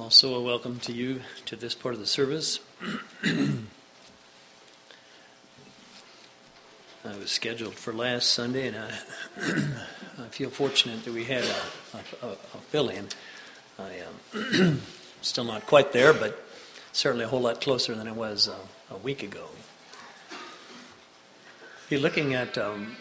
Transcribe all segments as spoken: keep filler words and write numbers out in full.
Also a welcome to you to this part of the service. I was scheduled for last Sunday, and I, I feel fortunate that we had a, a, a fill-in. I am still not quite there, but certainly a whole lot closer than I was uh, a week ago. You're looking at um,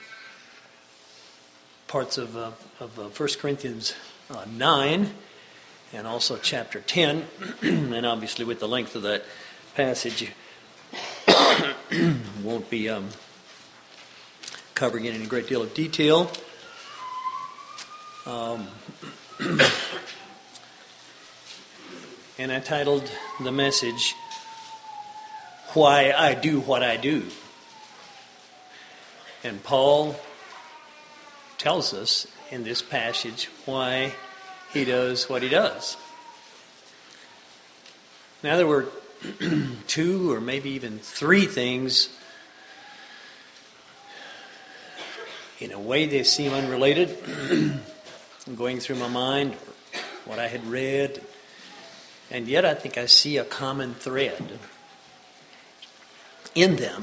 parts of, uh, of uh, First Corinthians uh, nine, and also chapter ten, and obviously with the length of that passage, won't be um, covering it in a great deal of detail. Um, and I titled the message, Why I Do What I Do. And Paul tells us in this passage why he does what he does. Now there were two or maybe even three things, in a way they seem unrelated, going through my mind, or what I had read, and yet I think I see a common thread in them.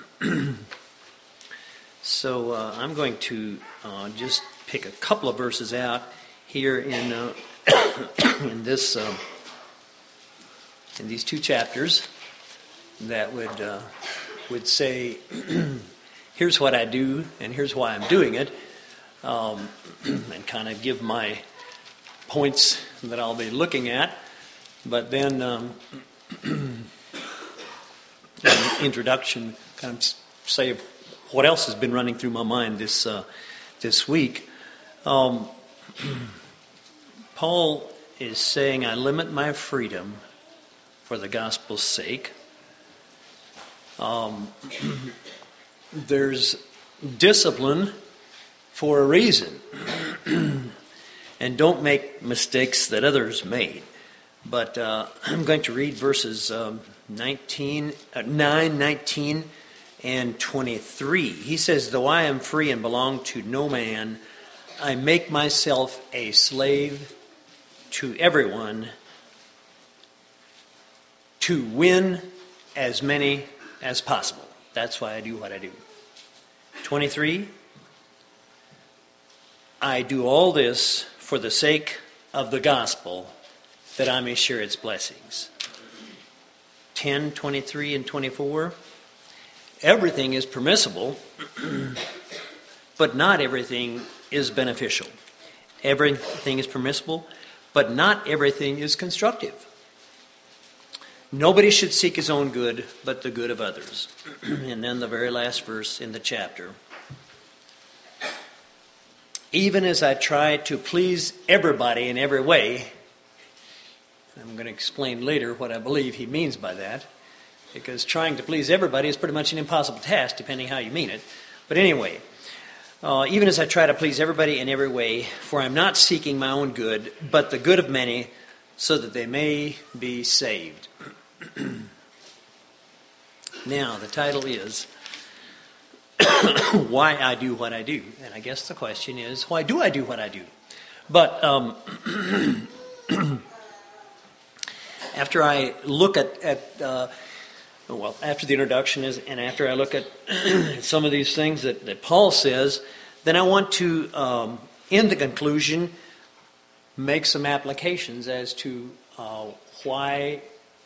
So uh, I'm going to uh, just pick a couple of verses out here in uh, in this uh, in these two chapters that would uh, would say, here's what I do and here's why I'm doing it, um, and kind of give my points that I'll be looking at. But then um, in the introduction, kind of say what else has been running through my mind this uh, this week. Um, Paul is saying, I limit my freedom for the gospel's sake. Um, there's discipline for a reason. And don't make mistakes that others made. But uh, I'm going to read verses um, nineteen, uh, nine, nineteen, and twenty-three. He says, though I am free and belong to no man, I make myself a slave to everyone to win as many as possible. That's why I do what I do. twenty-three, I do all this for the sake of the gospel, that I may share its blessings. ten, twenty-three, and twenty-four, everything is permissible, but not everything is beneficial. Everything is permissible, but not everything is constructive. Nobody should seek his own good, but the good of others. And then the very last verse in the chapter. Even as I try to please everybody in every way, I'm going to explain later what I believe he means by that, because trying to please everybody is pretty much an impossible task, depending how you mean it. But anyway, uh, even as I try to please everybody in every way, for I'm not seeking my own good, but the good of many, so that they may be saved. Now, the title is Why I Do What I Do. And I guess the question is, why do I do what I do? But um, after I look at, at uh, well, after the introduction is, and after I look at some of these things that, that Paul says, then I want to, um, in the conclusion, make some applications as to uh, why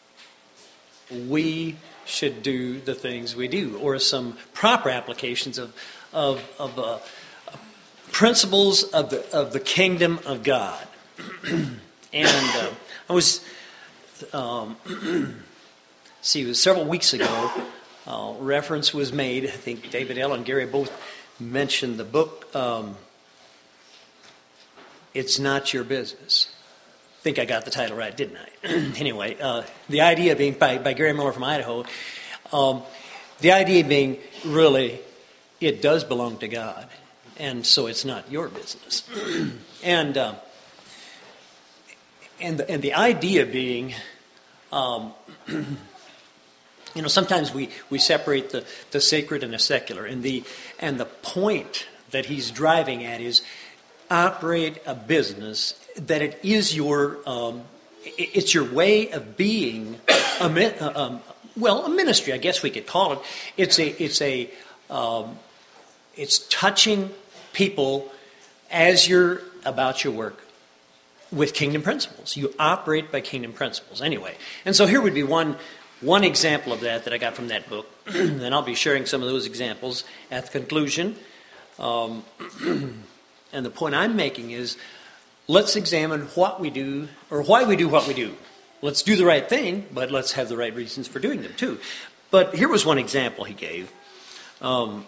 we should do the things we do, or some proper applications of of, of uh, principles of the of the kingdom of God. And uh, I was. Um, see, it was several weeks ago, uh, reference was made, I think David L. and Gary both mentioned the book, um, It's Not Your Business. I think I got the title right, didn't I? Anyway, uh, the idea being, by, by Gary Miller from Idaho, um, the idea being, really, it does belong to God, and so it's not your business. and... Uh, And the, and the idea being, um, you know, sometimes we, we separate the, the sacred and the secular. And the and the point that he's driving at is operate a business that it is your um, it's your way of being a, um, well, a ministry, I guess we could call it. It's a, it's a, um, it's touching people as you're about your work with kingdom principles. You operate by kingdom principles anyway. And so here would be one, one example of that that I got from that book. And I'll be sharing some of those examples at the conclusion. Um, and the point I'm making is, let's examine what we do, or why we do what we do. Let's do the right thing, but let's have the right reasons for doing them too. But here was one example he gave. Um,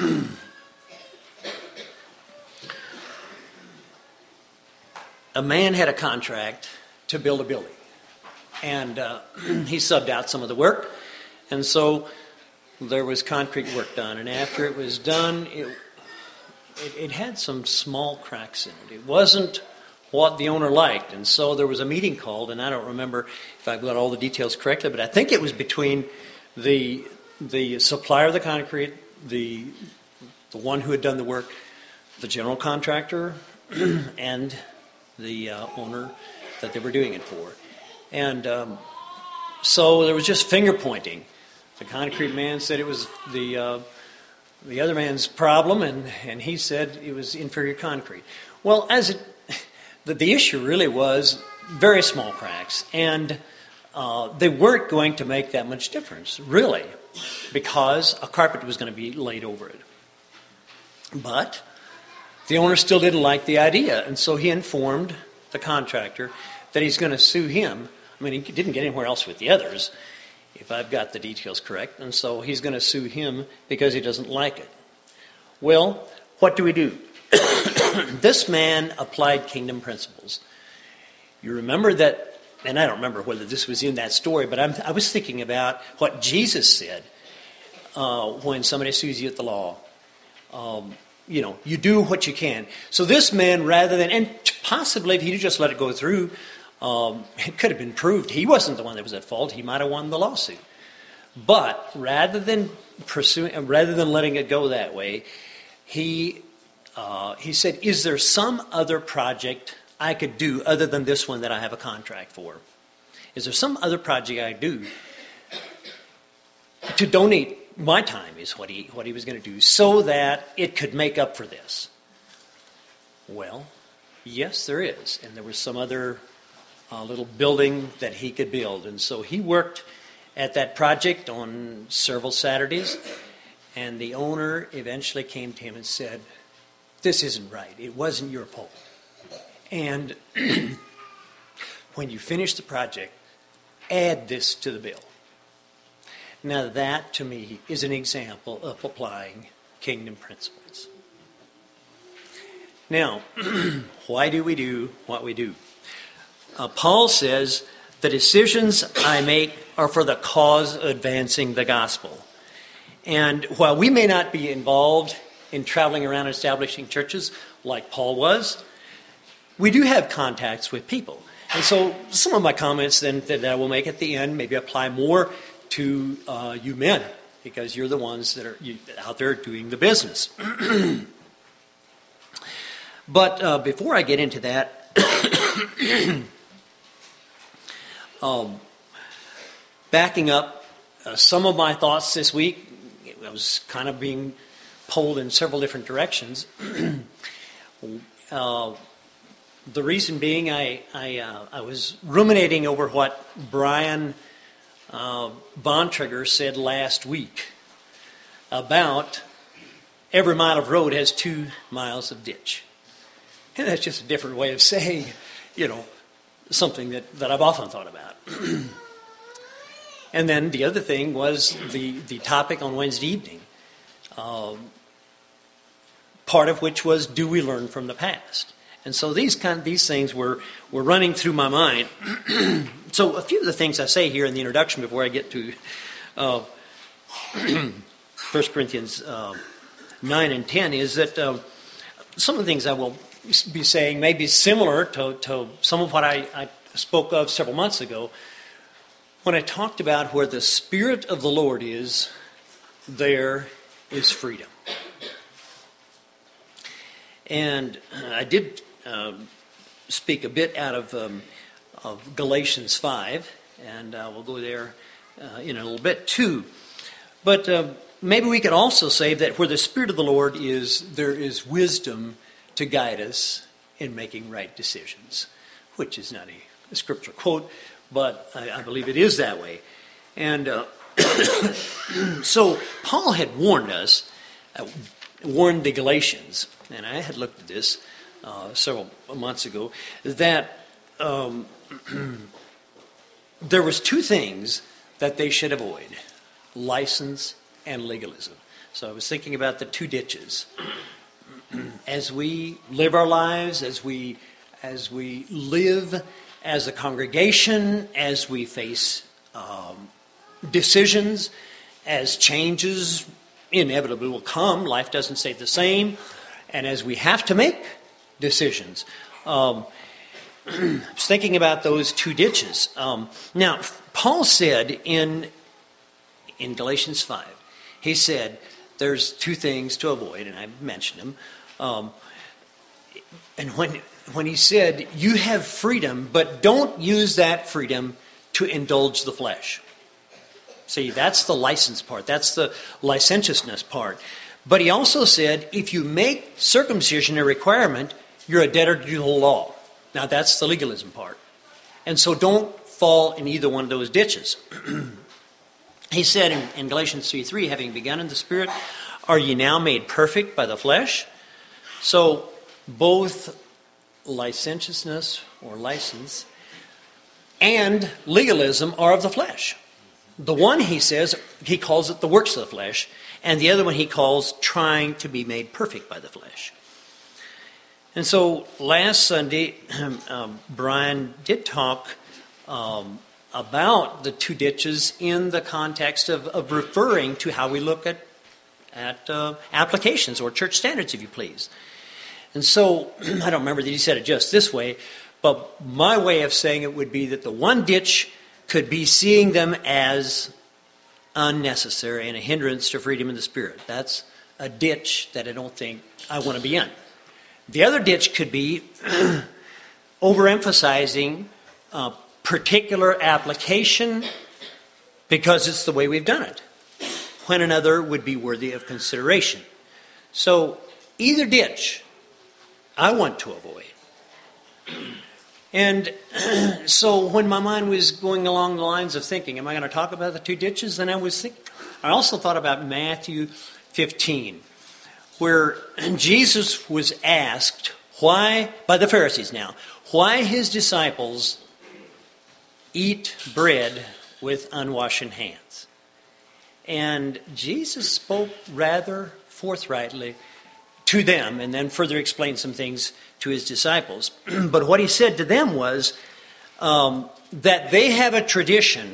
a man had a contract to build a building, and uh, he subbed out some of the work, and so there was concrete work done. And after it was done, it, it, it had some small cracks in it. It wasn't what the owner liked, and so there was a meeting called, and I don't remember if I've got all the details correctly, but I think it was between the the supplier of the concrete, the the one who had done the work, the general contractor, and the uh, owner that they were doing it for. And um, so there was just finger pointing. The concrete man said it was the uh, the other man's problem, and, and he said it was inferior concrete. Well, as it the, the issue really was very small cracks, and uh, they weren't going to make that much difference, really, because a carpet was going to be laid over it. But the owner still didn't like the idea, and so he informed the contractor that he's going to sue him. I mean, he didn't get anywhere else with the others, if I've got the details correct, and so he's going to sue him because he doesn't like it. Well, what do we do? This man applied kingdom principles. You remember that, and I don't remember whether this was in that story, but I'm, I was thinking about what Jesus said uh, when somebody sues you at the law. Um, you know, you do what you can. So this man, rather than, and possibly if he'd just let it go through, um, it could have been proved he wasn't the one that was at fault. He might have won the lawsuit. But rather than pursuing, rather than letting it go that way, he uh, he said, "Is there some other project I could do other than this one that I have a contract for? Is there some other project I do to donate my time?" Is what he what he was going to do, so that it could make up for this. Well, yes, there is, and there was some other uh, little building that he could build, and so he worked at that project on several Saturdays, and the owner eventually came to him and said, "This isn't right. It wasn't your fault. And when you finish the project, add this to the bill." Now that, to me, is an example of applying kingdom principles. Now, why do we do what we do? Uh, Paul says, "The decisions I make are for the cause of advancing the gospel." And while we may not be involved in traveling around and establishing churches like Paul was, we do have contacts with people. And so some of my comments then that I will make at the end maybe apply more to uh, you men, because you're the ones that are you, out there doing the business. But uh, before I get into that, um, backing up uh, some of my thoughts this week, I was kind of being pulled in several different directions. uh, the reason being, I I, uh, I was ruminating over what Brian Uh, Bontrager said last week about every mile of road has two miles of ditch. And that's just a different way of saying, you know, something that, that I've often thought about. And then the other thing was the, the topic on Wednesday evening, um, part of which was, do we learn from the past? And so these kind these things were, were running through my mind. So a few of the things I say here in the introduction before I get to uh, First Corinthians uh, nine and ten is that uh, some of the things I will be saying may be similar to, to some of what I, I spoke of several months ago when I talked about where the Spirit of the Lord is, there is freedom. And I did uh, speak a bit out of um, of Galatians five, and uh, we'll go there uh, in a little bit too. But uh, maybe we could also say that where the Spirit of the Lord is, there is wisdom to guide us in making right decisions, which is not a, a scripture quote, but I, I believe it is that way. And uh, so Paul had warned us, uh, warned the Galatians, and I had looked at this uh, several months ago, that um, there was two things that they should avoid: license and legalism. So I was thinking about the two ditches. As we live our lives, as we as we live as a congregation, as we face um, decisions, as changes inevitably will come, life doesn't stay the same, and as we have to make decisions. Um, I was thinking about those two ditches. Um, now, Paul said in in Galatians five, he said there's two things to avoid, and I mentioned them. Um, and when when he said, you have freedom, but don't use that freedom to indulge the flesh. See, that's the license part. That's the licentiousness part. But he also said, if you make circumcision a requirement, you're a debtor to the law. Now, that's the legalism part. And so don't fall in either one of those ditches. He said in, in Galatians three three, having begun in the Spirit, are ye now made perfect by the flesh? So both licentiousness or license and legalism are of the flesh. The one, he says, he calls it the works of the flesh, and the other one he calls trying to be made perfect by the flesh. And so last Sunday, um, Brian did talk um, about the two ditches in the context of, of referring to how we look at, at uh, applications or church standards, if you please. And so, I don't remember that he said it just this way, but my way of saying it would be that the one ditch could be seeing them as unnecessary and a hindrance to freedom in the Spirit. That's a ditch that I don't think I want to be in. The other ditch could be overemphasizing a particular application because it's the way we've done it, when another would be worthy of consideration. So, either ditch I want to avoid. And so when my mind was going along the lines of thinking, am I going to talk about the two ditches? Then I was thinking, I also thought about Matthew fifteen, where Jesus was asked why, by the Pharisees now, why his disciples eat bread with unwashed hands. And Jesus spoke rather forthrightly to them, and then further explained some things to his disciples. But what he said to them was um, that they have a tradition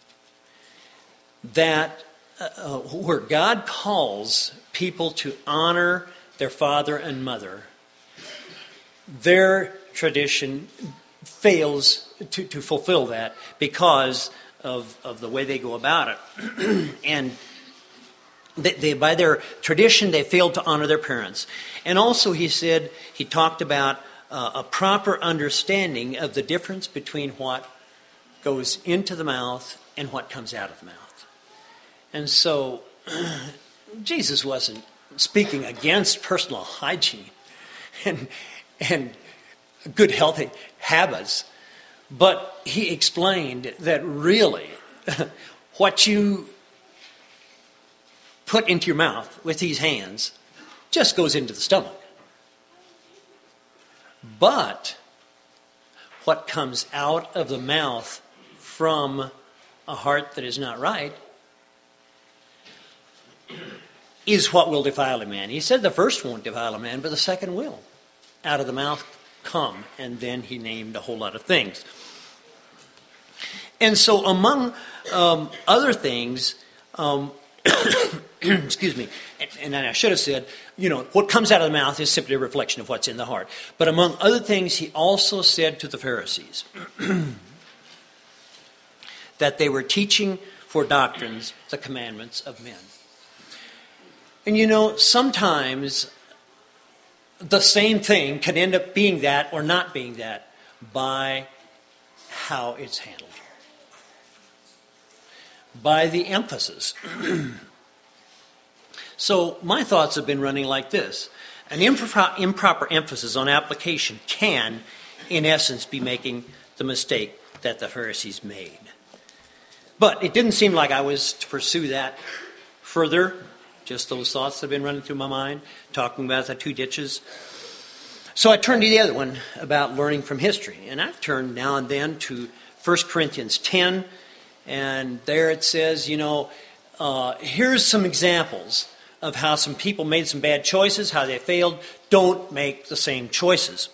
that uh, where God calls people to honor their father and mother, their tradition fails to, to fulfill that because of, of the way they go about it. And They, they, by their tradition, they failed to honor their parents. And also, he said, he talked about uh, a proper understanding of the difference between what goes into the mouth and what comes out of the mouth. And so, Jesus wasn't speaking against personal hygiene and, and good, healthy habits, but he explained that really what you put into your mouth with these hands just goes into the stomach. But what comes out of the mouth from a heart that is not right is what will defile a man. He said the first won't defile a man, but the second will. Out of the mouth come. And then he named a whole lot of things. And so among um, other things, um, excuse me, and, and I should have said, you know, what comes out of the mouth is simply a reflection of what's in the heart. But among other things, he also said to the Pharisees that they were teaching for doctrines the commandments of men. And you know, sometimes the same thing can end up being that or not being that by how it's handled. By the emphasis. So my thoughts have been running like this. An improper, improper emphasis on application can, in essence, be making the mistake that the Pharisees made. But it didn't seem like I was to pursue that further. Just those thoughts that have been running through my mind, talking about the two ditches. So I turned to the other one about learning from history. And I've turned now and then to First Corinthians ten. And there it says, you know, uh, here's some examples of how some people made some bad choices, how they failed. Don't make the same choices.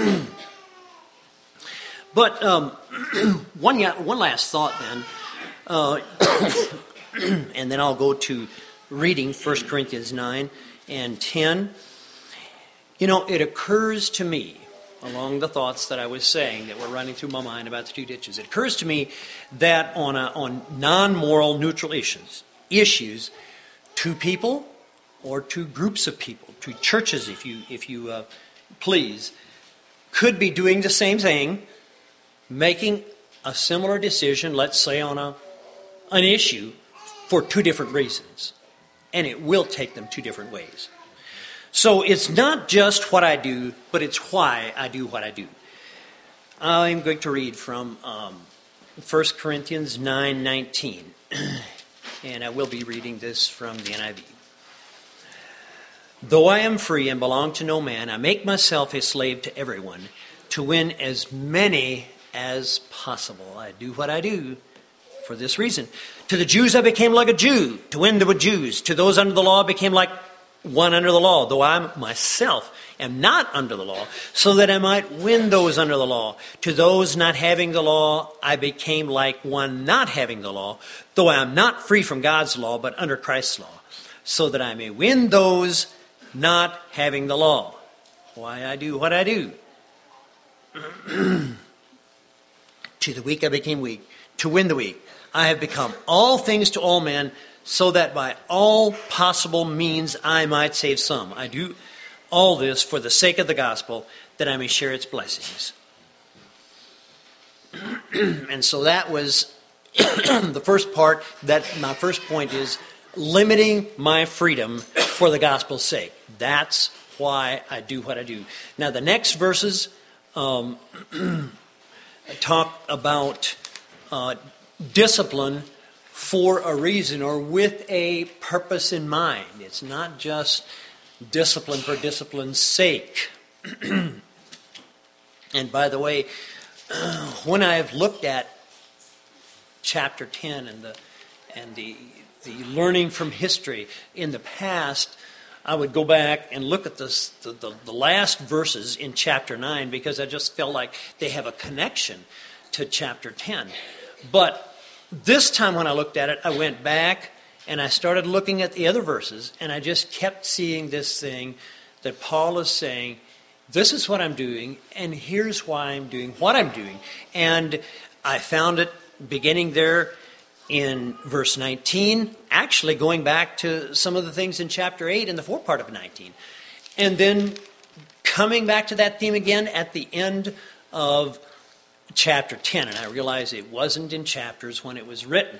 But um, one, one last thought then. Uh, and then I'll go to reading First Corinthians nine and ten. You know, it occurs to me, along the thoughts that I was saying that were running through my mind about the two ditches, it occurs to me that on a, on non-moral neutral issues, issues, two people or two groups of people, two churches, if you if you uh, please, could be doing the same thing, making a similar decision, let's say on a an issue, for two different reasons. And it will take them two different ways. So it's not just what I do, but it's why I do what I do. I'm going to read from um, First Corinthians nine nineteen. And I will be reading this from the N I V. Though I am free and belong to no man, I make myself a slave to everyone to win as many as possible. I do what I do for this reason. To the Jews I became like a Jew, to win the Jews. To those under the law I became like one under the law, though I myself am not under the law, so that I might win those under the law. To those not having the law, I became like one not having the law, though I am not free from God's law, but under Christ's law, so that I may win those not having the law. Why I do what I do. To the weak I became weak, to win the weak. I have become all things to all men, so that by all possible means I might save some. I do all this for the sake of the gospel, that I may share its blessings. And so that was the first part. That my first point is limiting my freedom for the gospel's sake. That's why I do what I do. Now the next verses um, talk about uh, discipline for a reason or with a purpose in mind. It's not just discipline for discipline's sake. And by the way, when I've looked at chapter ten and the and the the learning from history in the past, I would go back and look at this, the, the, the last verses in chapter nine, because I just felt like they have a connection to chapter ten. But this time when I looked at it, I went back and I started looking at the other verses, and I just kept seeing this thing that Paul is saying, this is what I'm doing, and here's why I'm doing what I'm doing. And I found it beginning there in verse nineteen, actually going back to some of the things in chapter eight and the forepart of nineteen. And then coming back to that theme again at the end of chapter ten. And I realize it wasn't in chapters when it was written.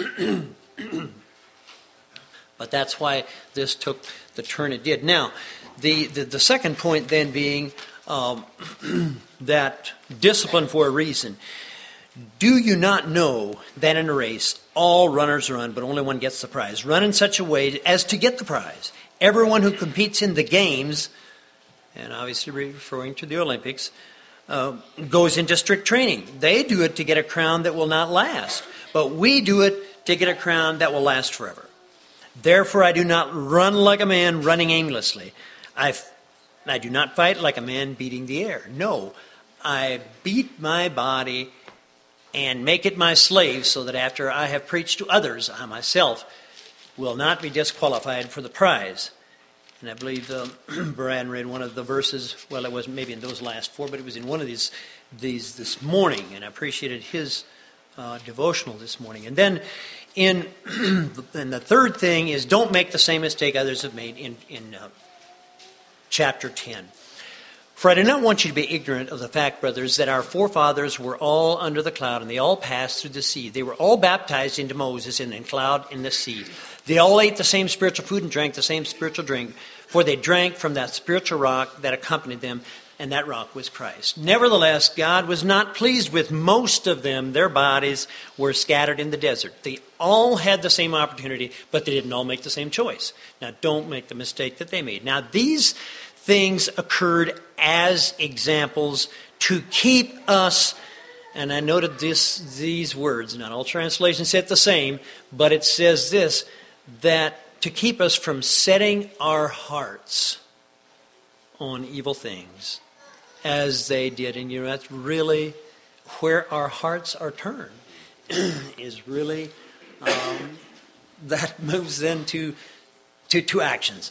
But that's why this took the turn it did. Now, the, the, the second point then being um, that discipline for a reason. Do you not know that in a race all runners run, but only one gets the prize? Run in such a way as to get the prize. Everyone who competes in the games, and obviously referring to the Olympics, uh, goes into strict training. They do it to get a crown that will not last, but we do it to get a crown that will last forever. Therefore I do not run like a man running aimlessly. I, I do not fight like a man beating the air. No, I beat my body and make it my slave, so that after I have preached to others, I myself will not be disqualified for the prize. And I believe um, Brian read one of the verses, well, it wasn't maybe in those last four, but it was in one of these these this morning, and I appreciated his uh, devotional this morning. And then in and the third thing is, don't make the same mistake others have made in, in uh, chapter ten. For I do not want you to be ignorant of the fact, brothers, that our forefathers were all under the cloud, and they all passed through the sea. They were all baptized into Moses in the cloud in the sea. They all ate the same spiritual food and drank the same spiritual drink, for they drank from that spiritual rock that accompanied them, and that rock was Christ. Nevertheless, God was not pleased with most of them. Their bodies were scattered in the desert. They all had the same opportunity, but they didn't all make the same choice. Now, don't make the mistake that they made. Now, these things occurred as examples to keep us, and I noted this, these words, not all translations say it the same, but it says this, that to keep us from setting our hearts on evil things as they did. And you know, that's really where our hearts are turned, is really, um, that moves then to, to, to actions.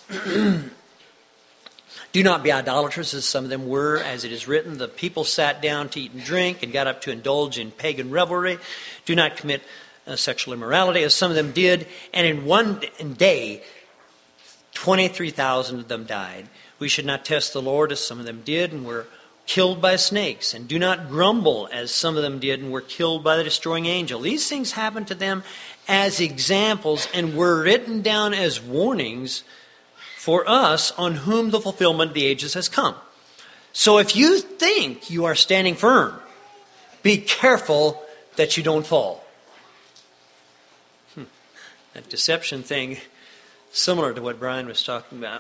Do not be idolaters, as some of them were, as it is written. The people sat down to eat and drink and got up to indulge in pagan revelry. Do not commit uh, sexual immorality, as some of them did. And in one day, twenty-three thousand of them died. We should not test the Lord, as some of them did, and were killed by snakes. And do not grumble, as some of them did, and were killed by the destroying angel. These things happened to them as examples and were written down as warnings for us, on whom the fulfillment of the ages has come. So if you think you are standing firm, be careful that you don't fall. Hmm. That deception thing, similar to what Brian was talking about.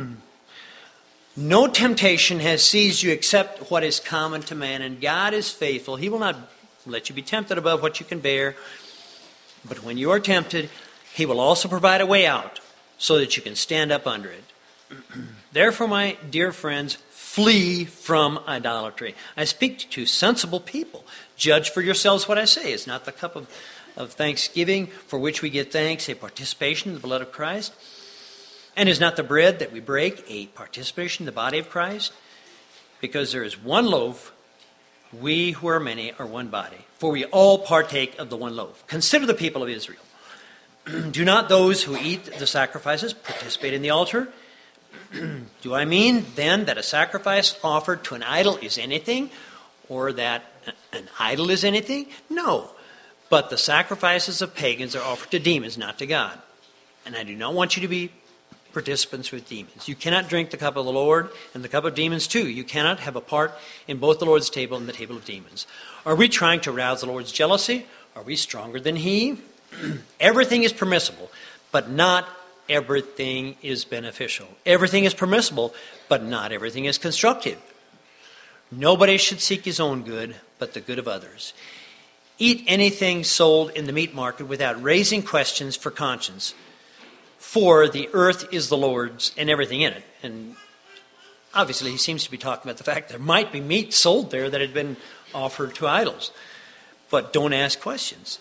No temptation has seized you except what is common to man, and God is faithful. He will not let you be tempted above what you can bear. But when you are tempted, He will also provide a way out, so that you can stand up under it. Therefore, my dear friends, flee from idolatry. I speak to sensible people. Judge for yourselves what I say. Is not the cup of, of thanksgiving for which we give thanks a participation in the blood of Christ? And is not the bread that we break a participation in the body of Christ? Because there is one loaf, we who are many are one body, for we all partake of the one loaf. Consider the people of Israel. Do not those who eat the sacrifices participate in the altar? Do I mean then that a sacrifice offered to an idol is anything, or that an idol is anything? No, but the sacrifices of pagans are offered to demons, not to God. And I do not want you to be participants with demons. You cannot drink the cup of the Lord and the cup of demons too. You cannot have a part in both the Lord's table and the table of demons. Are we trying to rouse the Lord's jealousy? Are we stronger than He? Everything is permissible, but not everything is beneficial. Everything is permissible, but not everything is constructive. Nobody should seek his own good, but the good of others. Eat anything sold in the meat market without raising questions for conscience, for the earth is the Lord's and everything in it. And obviously he seems to be talking about the fact there might be meat sold there that had been offered to idols. But don't ask questions.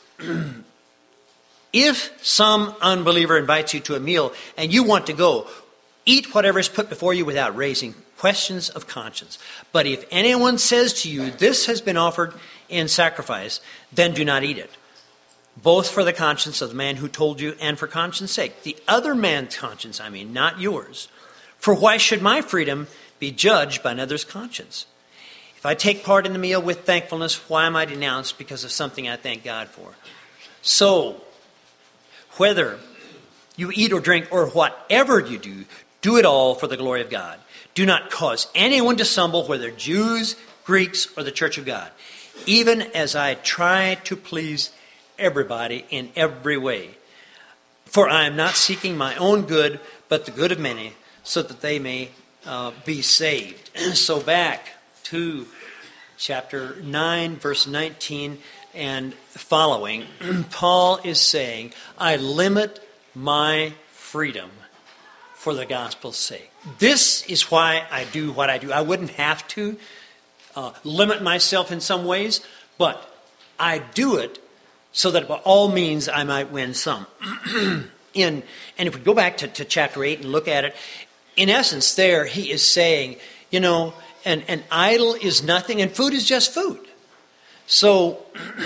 If some unbeliever invites you to a meal and you want to go, eat whatever is put before you without raising questions of conscience. But if anyone says to you, this has been offered in sacrifice, then do not eat it, both for the conscience of the man who told you and for conscience sake. The other man's conscience, I mean, not yours. For why should my freedom be judged by another's conscience? If I take part in the meal with thankfulness, why am I denounced because of something I thank God for? So, whether you eat or drink or whatever you do, do it all for the glory of God. Do not cause anyone to stumble, whether Jews, Greeks, or the church of God, even as I try to please everybody in every way. For I am not seeking my own good, but the good of many, so that they may uh, be saved. So back to chapter nine, verse nineteen and following, Paul is saying, I limit my freedom for the gospel's sake. This is why I do what I do. I wouldn't have to uh, limit myself in some ways, but I do it so that by all means I might win some. in And if we go back to, to chapter eight and look at it, in essence there he is saying, you know, an, an idol is nothing and food is just food. So,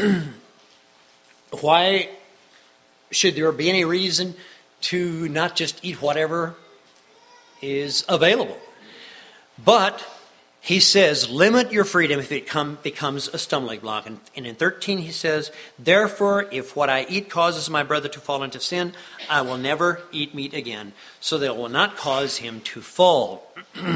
why should there be any reason to not just eat whatever is available? But he says, limit your freedom if it come, becomes a stumbling block. And, and in thirteen he says, therefore, if what I eat causes my brother to fall into sin, I will never eat meat again, so that it will not cause him to fall.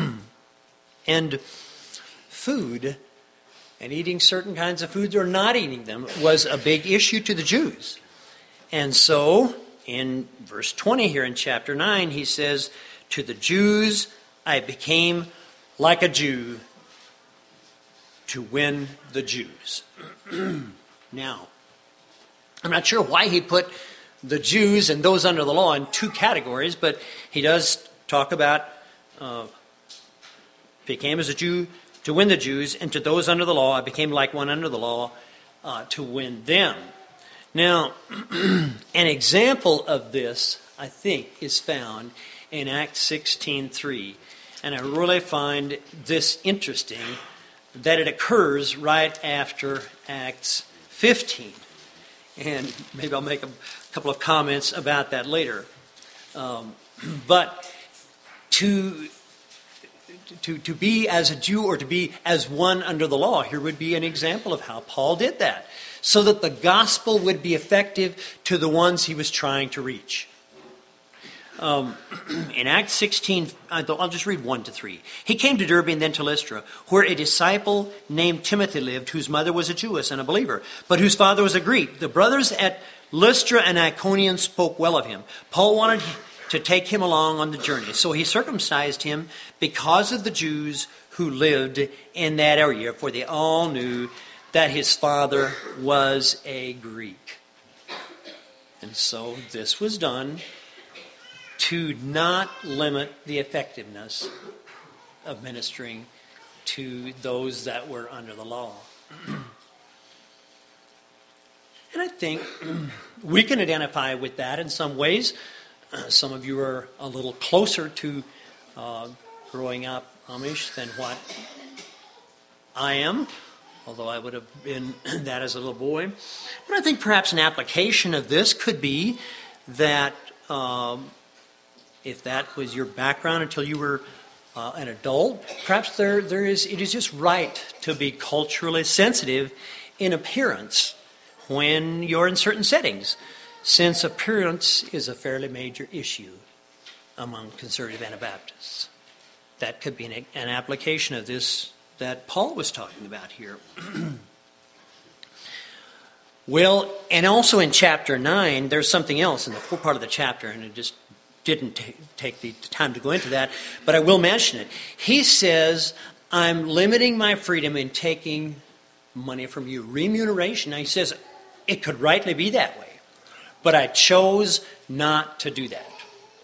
And food, and eating certain kinds of foods or not eating them, was a big issue to the Jews. And so, in verse twenty here in chapter nine, he says, to the Jews I became like a Jew to win the Jews. Now, I'm not sure why he put the Jews and those under the law in two categories, but he does talk about uh, became as a Jew to win the Jews, and to those under the law I became like one under the law uh, to win them. Now, an example of this, I think, is found in Acts sixteen three. And I really find this interesting, that it occurs right after Acts fifteen. And maybe I'll make a couple of comments about that later. Um, but to, to, to be as a Jew or to be as one under the law, here would be an example of how Paul did that, so that the gospel would be effective to the ones he was trying to reach. Um, in Acts sixteen, I'll just read one to three. He came to Derbe and then to Lystra, where a disciple named Timothy lived, whose mother was a Jewess and a believer, but whose father was a Greek. The brothers at Lystra and Iconium spoke well of him. Paul wanted to take him along on the journey, so he circumcised him because of the Jews who lived in that area, for they all knew that his father was a Greek. And so this was done to not limit the effectiveness of ministering to those that were under the law. And I think we can identify with that in some ways. Uh, some of you are a little closer to uh, growing up Amish than what I am, although I would have been that as a little boy. But I think perhaps an application of this could be that um, if that was your background until you were uh, an adult, perhaps there there is it is just right to be culturally sensitive in appearance when you're in certain settings, since appearance is a fairly major issue among conservative Anabaptists. That could be an, an application of this that Paul was talking about here. Well, and also in chapter nine, there's something else in the full part of the chapter, and it just didn't t- take the time to go into that, but I will mention it. He says, I'm limiting my freedom in taking money from you. Remuneration. Now he says, it could rightly be that way, but I chose not to do that.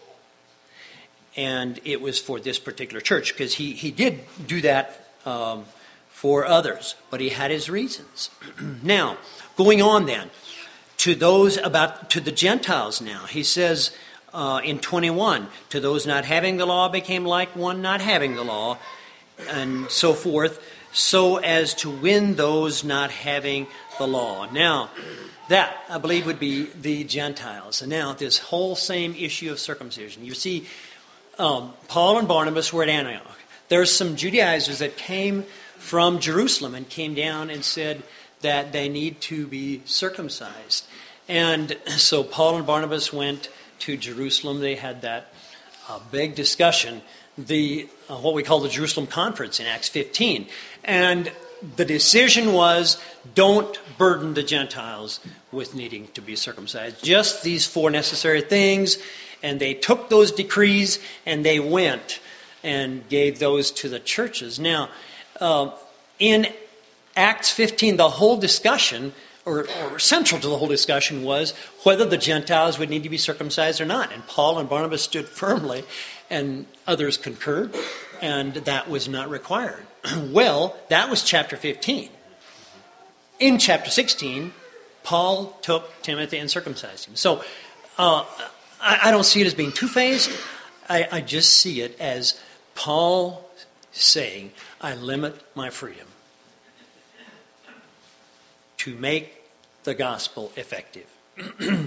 And it was for this particular church, because he, he did do that um, for others, but he had his reasons. Now, going on then, to those about, to the Gentiles now, he says uh, in twenty-one, to those not having the law became like one not having the law, and so forth, so as to win those not having the law. Now, that, I believe, would be the Gentiles. And now, this whole same issue of circumcision. You see, um, Paul and Barnabas were at Antioch. There's some Judaizers that came from Jerusalem and came down and said that they need to be circumcised. And so Paul and Barnabas went to Jerusalem. They had that uh, big discussion, the uh, what we call the Jerusalem Conference in Acts fifteen. And the decision was, don't burden the Gentiles with needing to be circumcised. Just these four necessary things. And they took those decrees and they went and gave those to the churches. Now, uh, in Acts fifteen, the whole discussion, or, or central to the whole discussion, was whether the Gentiles would need to be circumcised or not. And Paul and Barnabas stood firmly, and others concurred, and that was not required. Well, that was chapter fifteen. In chapter sixteen, Paul took Timothy and circumcised him. So uh, I, I don't see it as being two-phased. I, I just see it as Paul saying, I limit my freedom to make the gospel effective.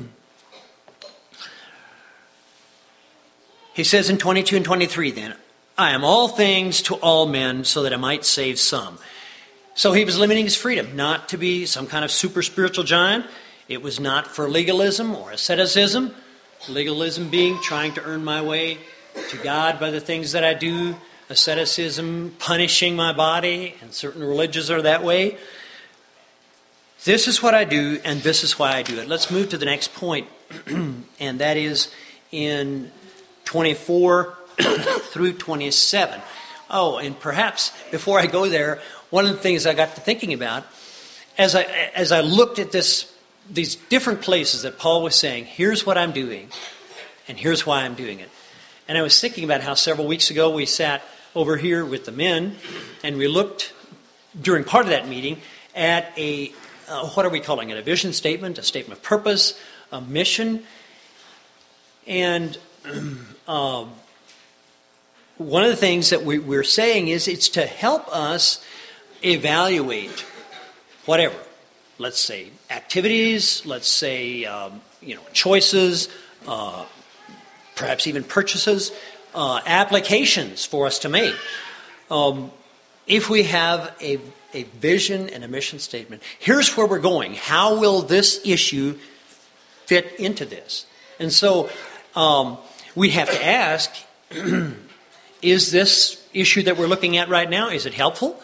He says in twenty-two and twenty-three then, I am all things to all men so that I might save some. So he was limiting his freedom, not to be some kind of super spiritual giant. It was not for legalism or asceticism. Legalism being trying to earn my way to God by the things that I do. Asceticism, punishing my body, and certain religions are that way. This is what I do, and this is why I do it. Let's move to the next point, and that is in twenty-four through twenty-seven. Oh, and perhaps before I go there, one of the things I got to thinking about, as I as I looked at this, these different places that Paul was saying, here's what I'm doing, and here's why I'm doing it. And I was thinking about how several weeks ago we sat over here with the men, and we looked during part of that meeting at a, uh, what are we calling it, a vision statement, a statement of purpose, a mission. And um, one of the things that we, we're saying is it's to help us evaluate whatever, let's say activities, let's say um, you know choices, uh, perhaps even purchases, uh, applications for us to make. Um, if we have a, a vision and a mission statement, here's where we're going. How will this issue fit into this? And so um, we have to ask, is this issue that we're looking at right now, is it helpful?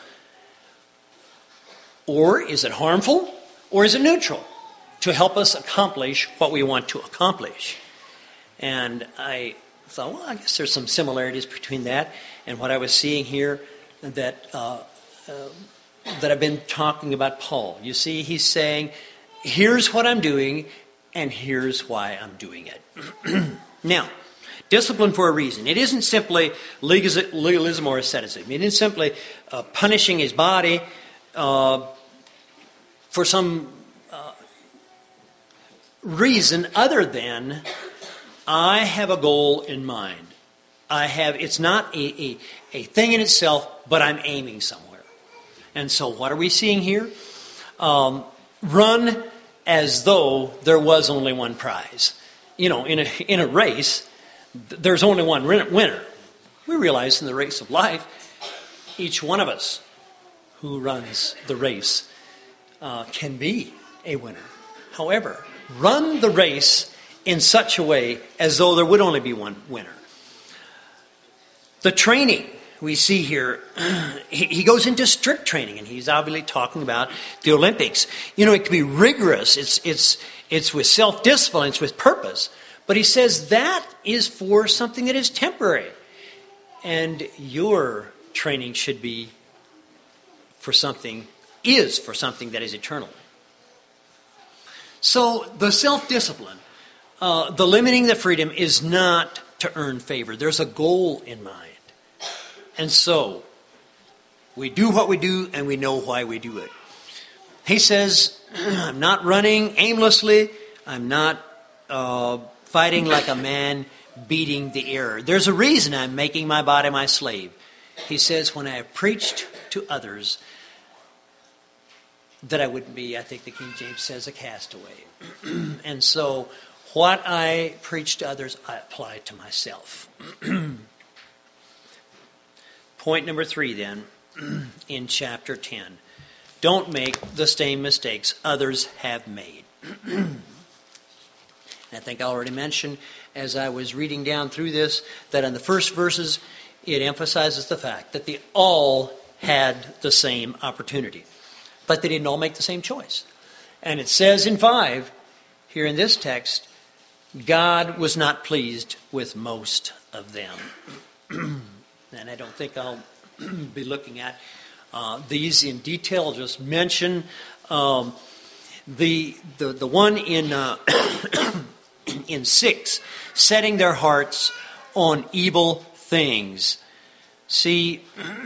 Or is it harmful? Or is it neutral to help us accomplish what we want to accomplish? And I thought, well, I guess there's some similarities between that and what I was seeing here that uh, uh, that I've been talking about Paul. You see, he's saying, here's what I'm doing, and here's why I'm doing it. Now, discipline for a reason. It isn't simply legalism or asceticism. It isn't simply uh, punishing his body uh, for some uh, reason other than I have a goal in mind. I have. It's not a, a, a thing in itself, but I'm aiming somewhere. And so what are we seeing here? Um, run as though there was only one prize. You know, in a in a race, th- there's only one winner. We realize in the race of life, each one of us who runs the race uh, can be a winner. However, run the race in such a way as though there would only be one winner. The training we see here, he goes into strict training, and he's obviously talking about the Olympics. You know, it can be rigorous. It's it's it's with self-discipline. It's with purpose. But he says that is for something that is temporary. And your training should be for something, is for something that is eternal. So the self-discipline, uh, the limiting the freedom is not to earn favor. There's a goal in mind. And so we do what we do, and we know why we do it. He says, I'm not running aimlessly. I'm not uh, fighting like a man beating the air. There's a reason I'm making my body my slave. He says, when I have preached to others, that I wouldn't be, I think the King James says, a castaway. And so what I preach to others, I apply to myself. Point number three, then, in chapter ten. Don't make the same mistakes others have made. I think I already mentioned, as I was reading down through this, that in the first verses, it emphasizes the fact that they all had the same opportunity. But they didn't all make the same choice. And it says in five, here in this text, God was not pleased with most of them. And I don't think I'll be looking at uh, these in detail. I'll just mention um, the, the the one in uh, in six, setting their hearts on evil things. See,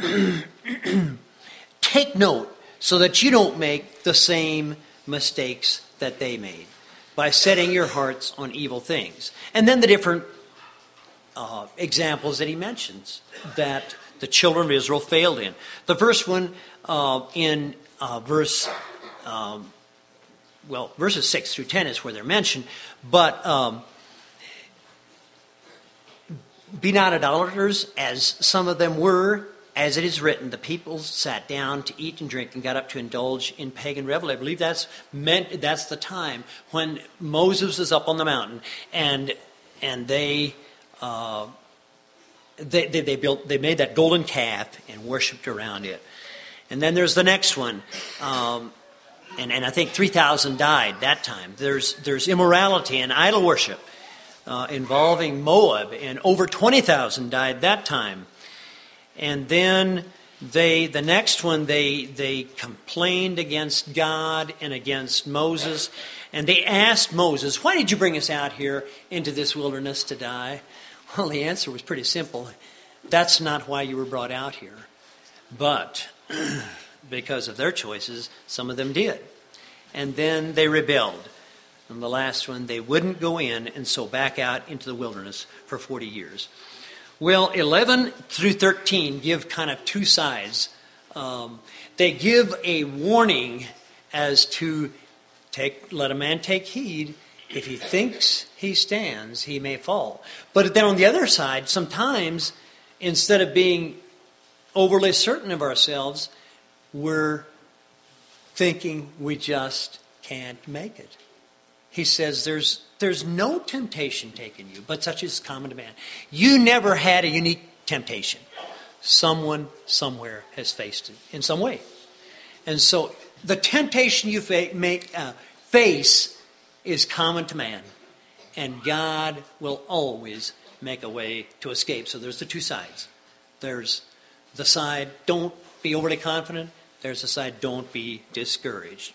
take note so that you don't make the same mistakes that they made by setting your hearts on evil things. And then the different uh, examples that he mentions that the children of Israel failed in. The first one uh, in uh, verse, um, well, verses six through ten is where they're mentioned, but um, be not idolaters, as some of them were. As it is written, the people sat down to eat and drink and got up to indulge in pagan revelry. I believe that's meant, that's the time when Moses is up on the mountain and and they uh, they, they they built they made that golden calf and worshipped around it. And then there's the next one, um, and and I think three thousand died that time. There's there's immorality and idol worship uh, involving Moab, and over twenty thousand died that time. And then they, the next one, they they complained against God and against Moses. And they asked Moses, why did you bring us out here into this wilderness to die? Well, the answer was pretty simple. That's not why you were brought out here. But because of their choices, some of them did. And then they rebelled. And the last one, they wouldn't go in, and so back out into the wilderness for forty years. Well, eleven through thirteen give kind of two sides. Um, they give a warning as to take, let a man take heed. If he thinks he stands, he may fall. But then on the other side, sometimes instead of being overly certain of ourselves, we're thinking we just can't make it. He says there's there's no temptation taken you, but such is common to man. You never had a unique temptation. Someone somewhere has faced it in some way. And so the temptation you fa- make, uh, face is common to man. And God will always make a way to escape. So there's the two sides. There's the side, don't be overly confident. There's the side, don't be discouraged.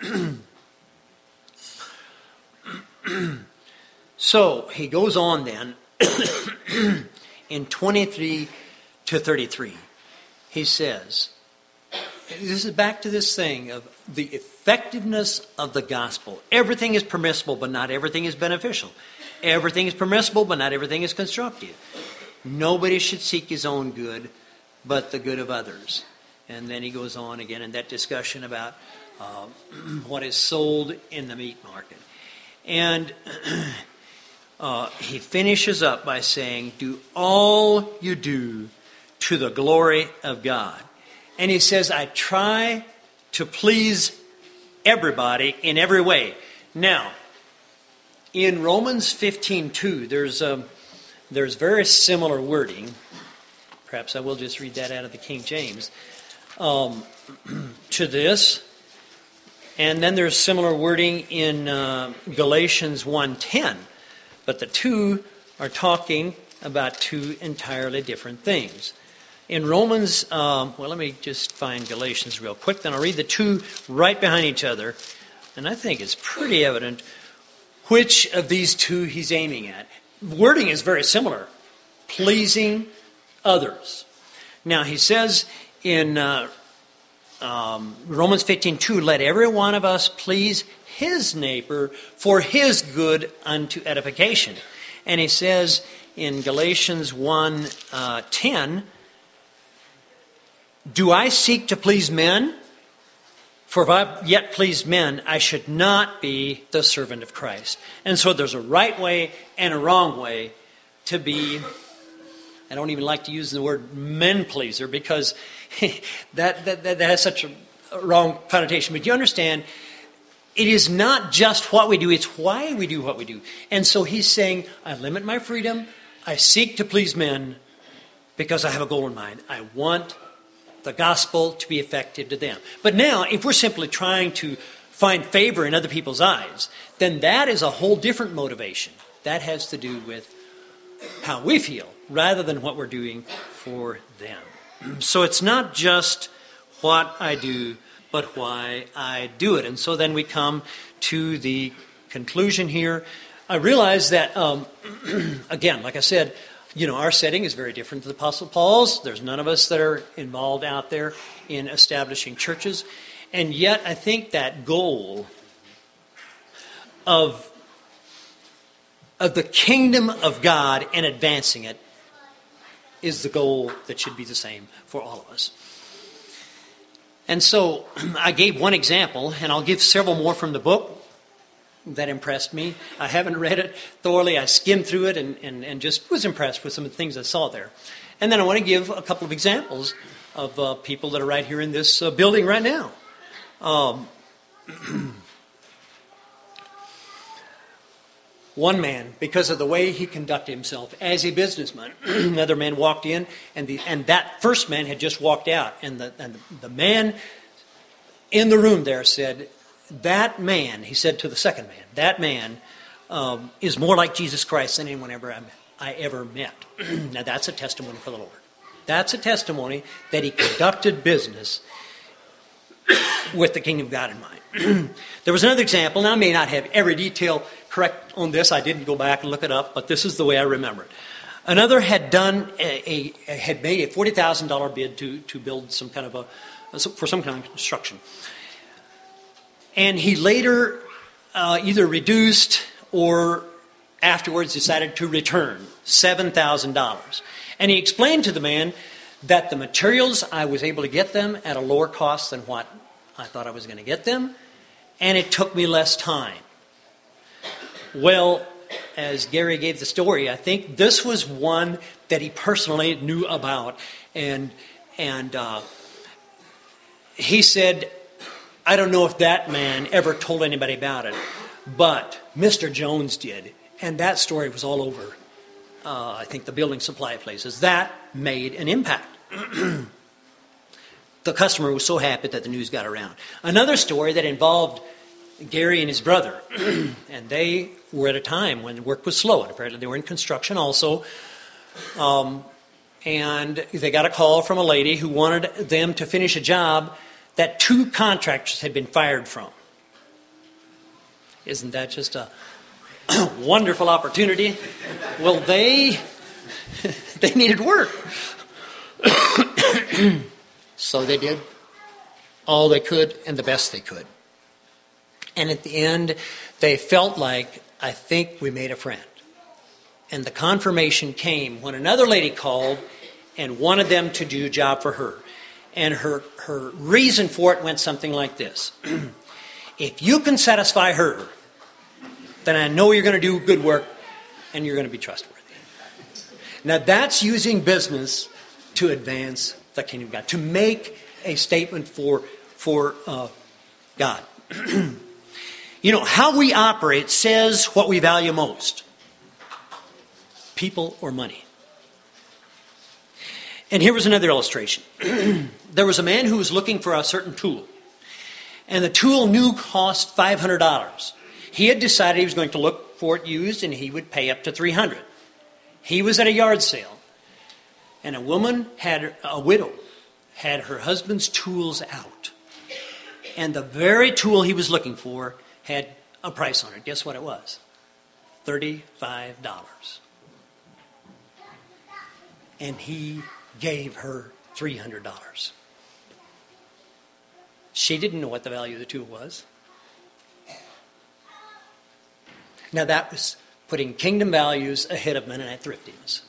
So he goes on then in twenty-three to thirty-three. He says, this is back to this thing of the effectiveness of the gospel. Everything is permissible, but not everything is beneficial. Everything is permissible, but not everything is constructive. Nobody should seek his own good, but the good of others. And then he goes on again in that discussion about uh, what is sold in the meat market. And uh, he finishes up by saying, do all you do to the glory of God. And he says, I try to please everybody in every way. Now, in Romans fifteen two, there's, um, there's very similar wording. Perhaps I will just read that out of the King James. Um, to this. And then there's similar wording in uh, Galatians one ten. But the two are talking about two entirely different things. In Romans, um, well, let me just find Galatians real quick. Then I'll read the two right behind each other. And I think it's pretty evident which of these two he's aiming at. Wording is very similar. Pleasing others. Now, he says in uh, um, Romans fifteen two, let every one of us please his neighbor for his good unto edification. And he says in Galatians one ten, do I seek to please men? For if I yet please men, I should not be the servant of Christ. And so there's a right way and a wrong way to be. I don't even like to use the word men pleaser because that, that, that has such a wrong connotation. But you understand, it is not just what we do, it's why we do what we do. And so he's saying, I limit my freedom, I seek to please men because I have a goal in mind. I want the gospel to be effective to them. But now, if we're simply trying to find favor in other people's eyes, then that is a whole different motivation. That has to do with how we feel rather than what we're doing for them. So it's not just what I do, but why I do it. And so then we come to the conclusion here. I realize that, um, again, like I said, you know, our setting is very different to the Apostle Paul's. There's none of us that are involved out there in establishing churches. And yet I think that goal of, of the kingdom of God and advancing it is the goal that should be the same for all of us. And so I gave one example, and I'll give several more from the book. that impressed me. I haven't read it thoroughly. I skimmed through it and, and, and just was impressed with some of the things I saw there. And then I want to give a couple of examples of uh, people that are right here in this uh, building right now. Um, one man, because of the way he conducted himself as a businessman, another man walked in, and the and that first man had just walked out, and the and the man in the room there said, "That man," he said to the second man, "that man um, is more like Jesus Christ than anyone ever I, I ever met." Now that's a testimony for the Lord. That's a testimony that he conducted business with the kingdom of God in mind. There was another example. Now I may not have every detail correct on this. I didn't go back and look it up, but this is the way I remember it. Another had done a, a had made a forty thousand dollars bid to to build some kind of a for some kind of construction, and he later uh, either reduced or afterwards decided to return seven thousand dollars. And he explained to the man that the materials, I was able to get them at a lower cost than what I thought I was going to get them, and it took me less time. Well, as Gary gave the story, I think this was one that he personally knew about. And, and uh, he said, I don't know if that man ever told anybody about it, but Mister Jones did. And that story was all over, uh, I think, the building supply places. That made an impact. The customer was so happy that the news got around. Another story that involved Gary and his brother, and they were at a time when work was slow, and apparently they were in construction also, um, and they got a call from a lady who wanted them to finish a job that two contractors had been fired from. Isn't that just a wonderful opportunity? Well, they they needed work. So they did all they could and the best they could. And at the end, they felt like, I think we made a friend. And the confirmation came when another lady called and wanted them to do a job for her. And her, her reason for it went something like this. If you can satisfy her, then I know you're going to do good work and you're going to be trustworthy. Now that's using business to advance the kingdom of God, to make a statement for, for uh, God. You know, how we operate says what we value most. People or money. And here was another illustration. There was a man who was looking for a certain tool. And the tool new cost five hundred dollars. He had decided he was going to look for it used and he would pay up to three hundred dollars. He was at a yard sale. And a woman had, a widow, had her husband's tools out. And the very tool he was looking for had a price on it. Guess what it was? thirty-five dollars. And he gave her three hundred dollars. She didn't know what the value of the tool was. Now that was putting kingdom values ahead of Mennonite thriftiness.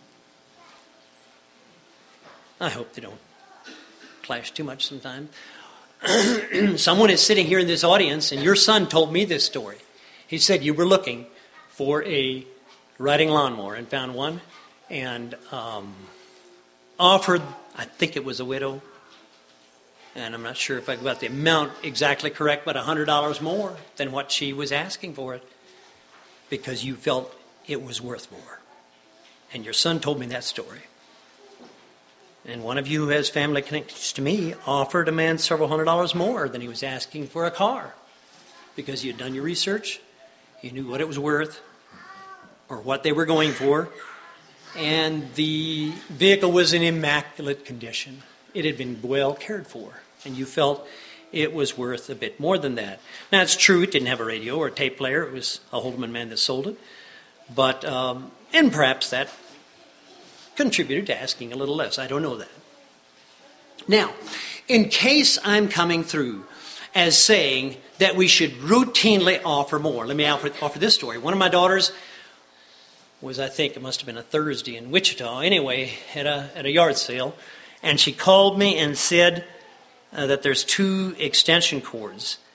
I hope they don't clash too much sometime. Someone is sitting here in this audience, and your son told me this story. He said you were looking for a riding lawnmower and found one, and um, offered, I think it was a widow, and I'm not sure if I got the amount exactly correct, but one hundred dollars more than what she was asking for it, because you felt it was worth more. And your son told me that story. And one of you who has family connections to me offered a man several hundred dollars more than he was asking for a car, because you had done your research, you knew what it was worth or what they were going for, and the vehicle was in immaculate condition. It had been well cared for, and you felt it was worth a bit more than that. Now, it's true, it didn't have a radio or a tape player. It was a Holdeman man that sold it. But, um, and perhaps that contributed to asking a little less. I don't know that. Now, in case I'm coming through as saying that we should routinely offer more, let me offer, offer this story. One of my daughters was, I think it must have been a Thursday in Wichita, anyway, at a, at a yard sale, and she called me and said uh, that there's two extension cords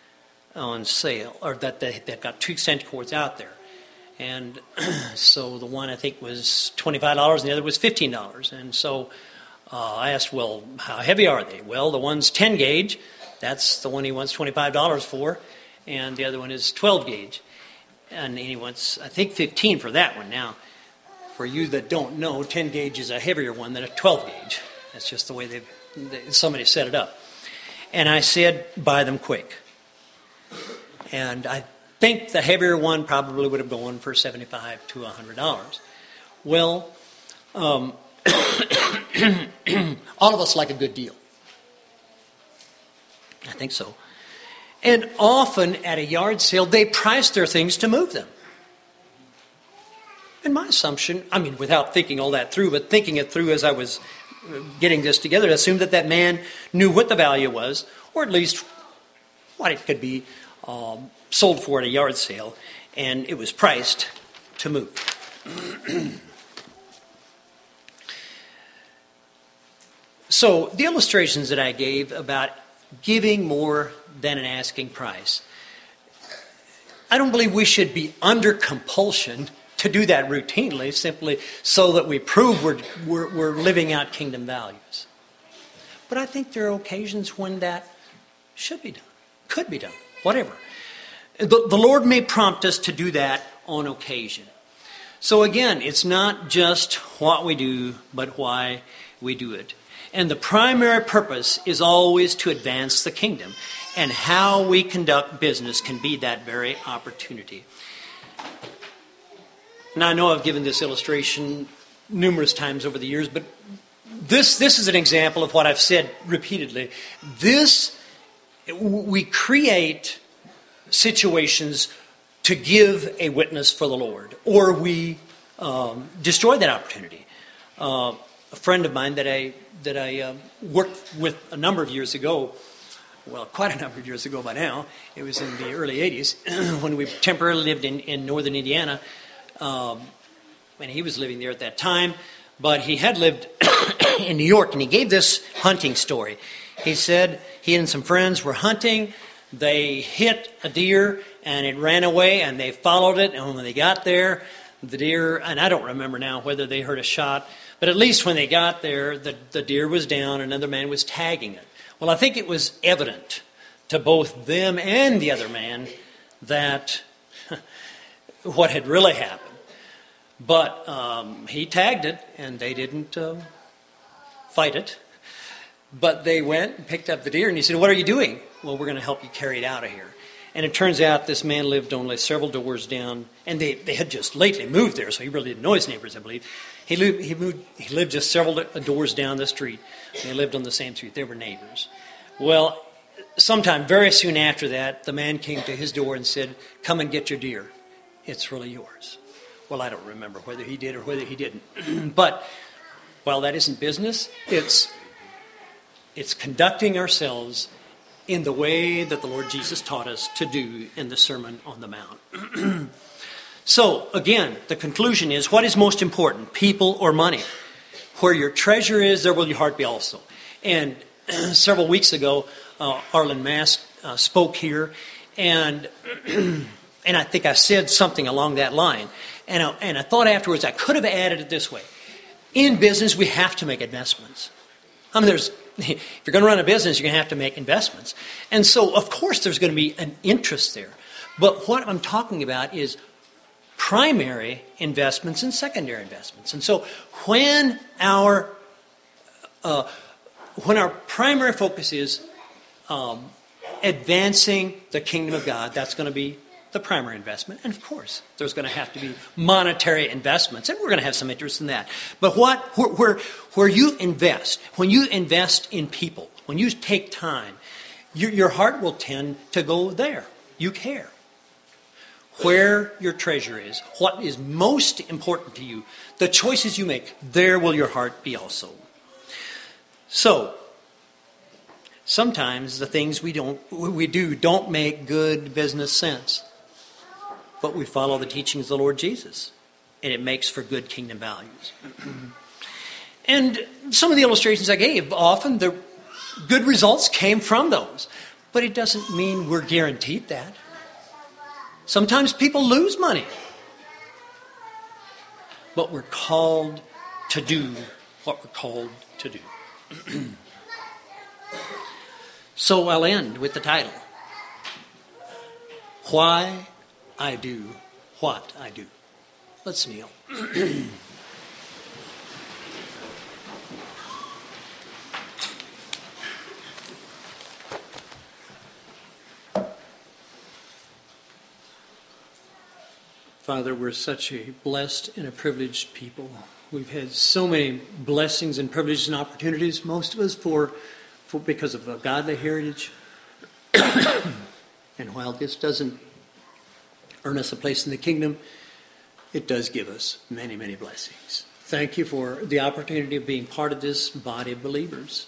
on sale, or that they that got two extension cords out there. And so the one I think was twenty-five dollars and the other was fifteen dollars. And so uh, I asked, well, how heavy are they? Well, the one's ten gauge. That's the one he wants twenty-five dollars for. And the other one is twelve gauge. And he wants, I think, fifteen for that one. Now, for you that don't know, ten gauge is a heavier one than a twelve gauge. That's just the way they've, they, somebody set it up. And I said, buy them quick. And I think the heavier one probably would have gone for seventy-five to one hundred dollars. Well, um, all of us like a good deal. I think so. And often at a yard sale, they price their things to move them. And my assumption, I mean, without thinking all that through, but thinking it through as I was getting this together, I assumed that that man knew what the value was, or at least what it could be um, sold for at a yard sale, and it was priced to move. So the illustrations that I gave about giving more than an asking price, I don't believe we should be under compulsion to do that routinely, simply so that we prove we're, we're, we're living out kingdom values. But I think there are occasions when that should be done, could be done, whatever. The, the Lord may prompt us to do that on occasion. So again, it's not just what we do, but why we do it. And the primary purpose is always to advance the kingdom. And how we conduct business can be that very opportunity. Now, I know I've given this illustration numerous times over the years, but this, this is an example of what I've said repeatedly. This, we create situations to give a witness for the Lord, or we um, destroy that opportunity. Uh, a friend of mine that I that I uh, worked with a number of years ago, well, quite a number of years ago by now, it was in the early eighties, when we temporarily lived in, in northern Indiana, um, and he was living there at that time, but he had lived in New York, and he gave this hunting story. He said he and some friends were hunting, they hit a deer, and it ran away, and they followed it, and when they got there, the deer, and I don't remember now whether they heard a shot, but at least when they got there, the, the deer was down, another man was tagging it. Well, I think it was evident to both them and the other man that what had really happened. But um, he tagged it, and they didn't uh, fight it. But they went and picked up the deer, and he said, "What are you doing?" "Well, we're going to help you carry it out of here." And it turns out this man lived only several doors down, and they, they had just lately moved there, so he really didn't know his neighbors, I believe. He lived, he moved, he lived just several doors down the street. They lived on the same street. They were neighbors. Well, sometime very soon after that, the man came to his door and said, "Come and get your deer. It's really yours." Well, I don't remember whether he did or whether he didn't. But while that isn't business, it's it's conducting ourselves in the way that the Lord Jesus taught us to do in the Sermon on the Mount. So, again, the conclusion is, what is most important, people or money? Where your treasure is, there will your heart be also. And several weeks ago, uh, Arlen Mask uh, spoke here, and and I think I said something along that line. And I, and I thought afterwards I could have added it this way. In business, we have to make investments. I mean, there's, if you're going to run a business, you're going to have to make investments. And so, of course, there's going to be an interest there. But what I'm talking about is primary investments and secondary investments. And so when our uh, when our primary focus is um, advancing the kingdom of God, that's going to be the primary investment. And of course, there's going to have to be monetary investments, and we're going to have some interest in that. But what where, where, where you invest, when you invest in people, when you take time, your, your heart will tend to go there. You care. Where your treasure is, what is most important to you, the choices you make, there will your heart be also. So, sometimes the things we don't we do don't make good business sense. But we follow the teachings of the Lord Jesus, and it makes for good kingdom values. And some of the illustrations I gave, often the good results came from those. But it doesn't mean we're guaranteed that. Sometimes people lose money. But we're called to do what we're called to do. So I'll end with the title. Why I do what I do. Let's kneel. Father, we're such a blessed and a privileged people. We've had so many blessings and privileges and opportunities, most of us for, for because of a godly heritage. And while this doesn't earn us a place in the kingdom, it does give us many, many blessings. Thank you for the opportunity of being part of this body of believers.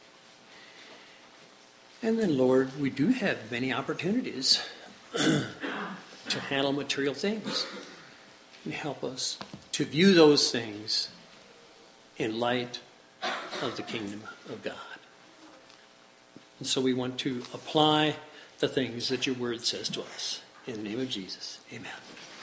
And then, Lord, we do have many opportunities to handle material things. And help us to view those things in light of the kingdom of God. And so we want to apply the things that your word says to us. In the name of Jesus, amen.